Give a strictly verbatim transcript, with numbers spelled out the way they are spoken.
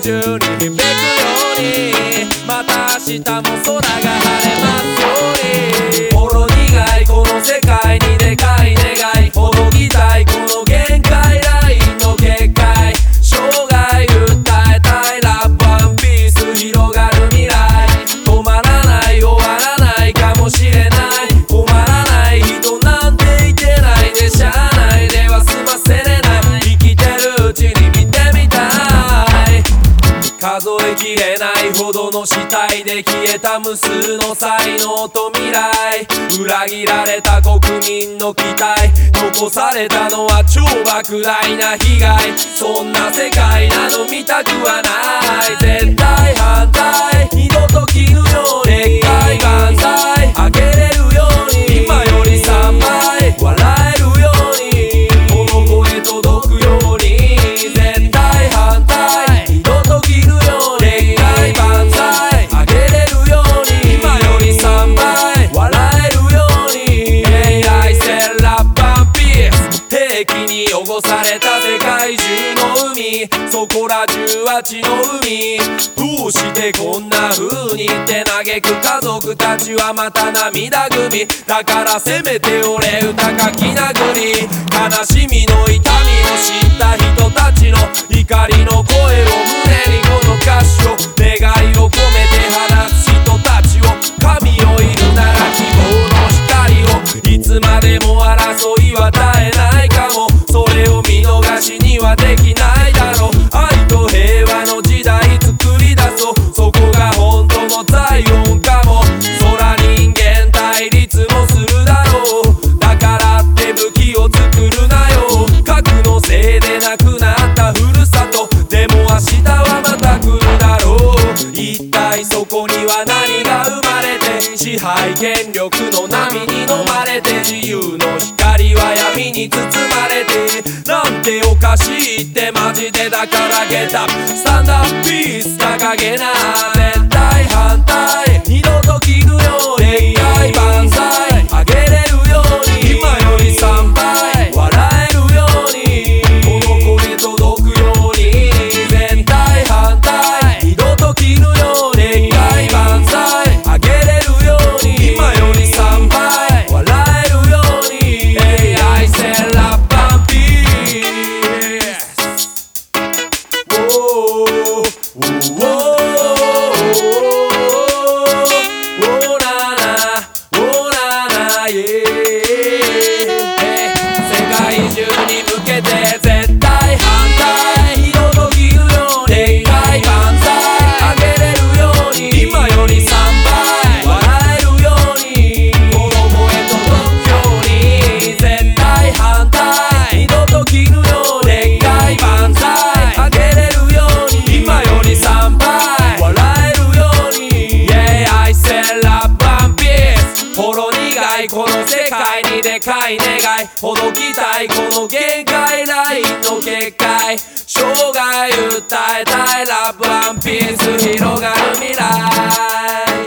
中に響くように、また明日も空が晴れますように。ほろ苦いこの世界にでかい願い、ほどきたいこの限界ラインの結界、生涯訴えたいラップワンピース広がる未来、止まらない終わらないかもしれない、困らない人なんていてないでしゃあないでは済ませれない、生きてるうちに見てみたい、数えきれないほどの死体で消えた無数の才能と未来、裏切られた国民の期待、残されたのは超莫大な被害、そんな世界など見たくはない、絶対反対二度と着ぬように、でっかい万歳あげれるように、今よりさんばい笑えるように、この声届くように、絶対反対二度と着ぬように、でっかい万歳あげれるように、今よりさんばい笑えるように。 エーアイ センラップワンピース、兵器に汚された世界中の海、そこら中は血の海、どうしてこんな風にって嘆く家族たちはまた涙ぐみ、だからせめて俺歌書き殴り、悲しみの痛みを知った人たちの怒りの声を胸にこの歌詞を、願いを込めて放つ人たちを、神よいるなら希望の光を、いつまでも争いは絶えないかも、それを見逃しにはできないだろう、愛と平和の時代作り出そう、そこが本当のザイオンかも、そら人間対立もするだろう、だからって武器を作るなよ、核のせいでなくなったふるさと、でも明日はまた来るだろう、一体そこには何が生まれて、支配権力の波に飲まれて、自由の光は闇に包まれて、なんておかしいってマジで、だからゲットアップスタンドアップピース掲げな、絶対反対二度と着ぬように、でっかい万歳あげれるように、今よりさんばい笑えるように、この声届くように、絶対反対二度と着ぬように、でっかい万歳あげれるように、今よりさんばい笑えるように。 エーアイ センラップワンピース、おーおーおーななおななイエー、世界中に向けて絶対反対二度と着ぬように、でっかい万歳あげれるように、今よりさんばい笑えるように、この声届くように、絶対反対二度と着ぬように、でっかい万歳あげれるように、今よりさんばい笑えるように。 エーアイ センラップワンピース、ほろ苦いこの世界にでかい願い、ほどきたいこの限界ラインの結界、生涯訴えたいラップワンピース広がる未来。